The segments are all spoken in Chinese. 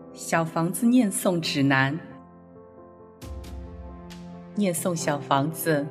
小房子念诵指南。念诵小房子。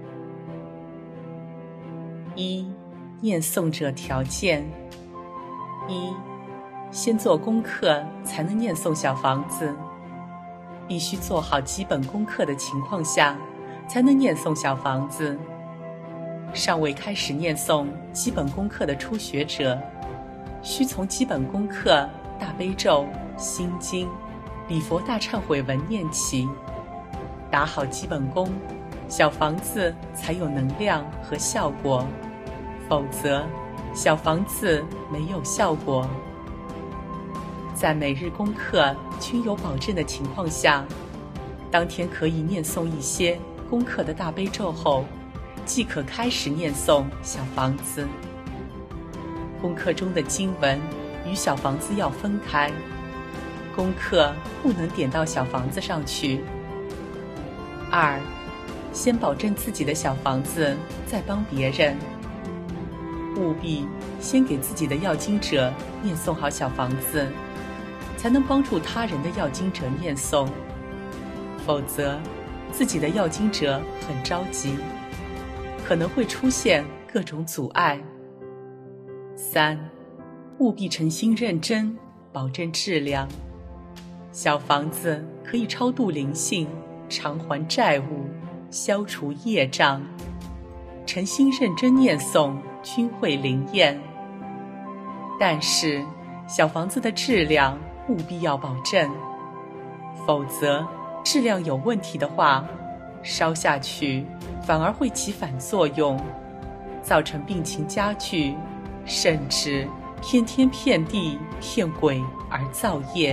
一、念诵者条件。一、先做功课才能念诵小房子，必须做好基本功课的情况下，才能念诵小房子。尚未开始念诵基本功课的初学者，需从基本功课大悲咒、心经、礼佛大忏悔文念起，打好基本功，小房子才有能量和效果，否则小房子没有效果。在每日功课均有保证的情况下，当天可以念诵一些功课的大悲咒后，即可开始念诵小房子。功课中的经文与小房子要分开，功课不能点到小房子上去。二、先保证自己的小房子，再帮别人。务必先给自己的要经者念诵好小房子，才能帮助他人的要经者念诵，否则自己的要经者很着急，可能会出现各种阻碍。三、务必诚心认真，保证质量。小房子可以超度灵性，偿还债务，消除业障，诚心认真念诵均会灵验。但是小房子的质量务必要保证，否则质量有问题的话，烧下去反而会起反作用，造成病情加剧，甚至骗天骗地骗鬼而造业。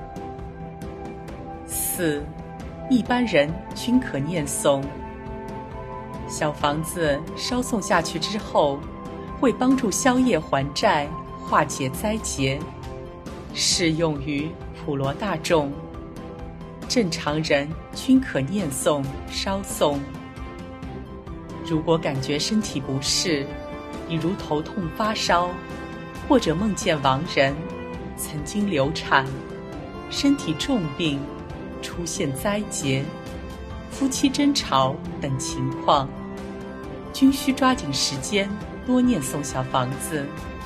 四、一般人均可念诵。小房子烧送下去之后，会帮助消业还债，化解灾劫，适用于普罗大众，正常人均可念诵烧送。如果感觉身体不适，比如头痛发烧，或者梦见亡人，曾经流产，身体重病，出现灾劫，夫妻争吵等情况，均需抓紧时间多念诵小房子，